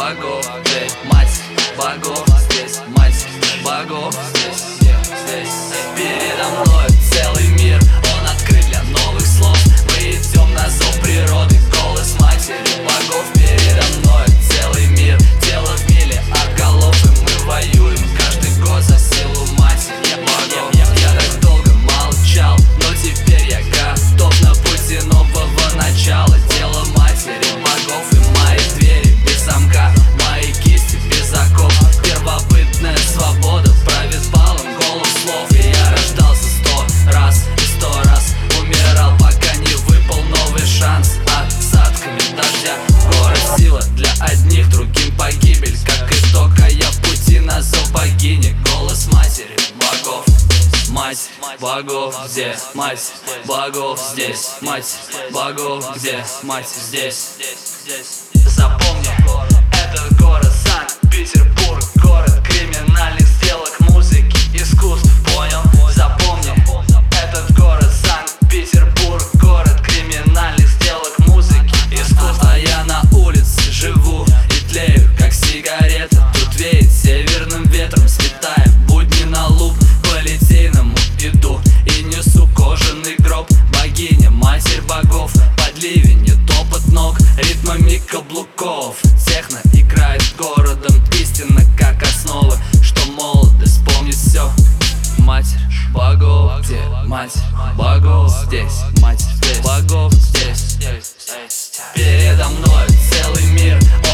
богов, здесь мать богов, здесь мать богов, здесь. Передо мной целый мир, он открыт для новых слов. Мы идем на зов природы, голос матери богов. Передо мной целый мир, тело в миле от голов, и мы воюем каждый год за силу матери богов. Я так долго молчал, но теперь я готов на пути нового начала. Дело матери богов и мои двери без замка, мои кисти без оков. Первобытная свобода правит балом голос слов. И я рождался 100 раз и 100 раз умирал, пока не выпал новый шанс. Осадками дождя город сила для одних, другим погибель. Как итог, а я в пути на зов богини. Голос матери богов. Мать богов, где мать богов, здесь мать богов, где мать здесь. Запомни, этот город Санкт-Петербург, город криминальных сделок, музыки, искусств, понял? Запомни, этот город Санкт-Петербург, город криминальных сделок, музыки, искусств. А я на улице живу и тлею, как сигарета. Тут веет северным ветром, сметая будни на луг. По Литейному иду и несу кожаный гроб. Богиня, матерь богов, под ливень и топот ног, ритмами каблуков. Техно играет городом, истина как основа, что молодость помнит все. Матерь богов, где мать богов, здесь мать богов, здесь. Передо мной целый мир,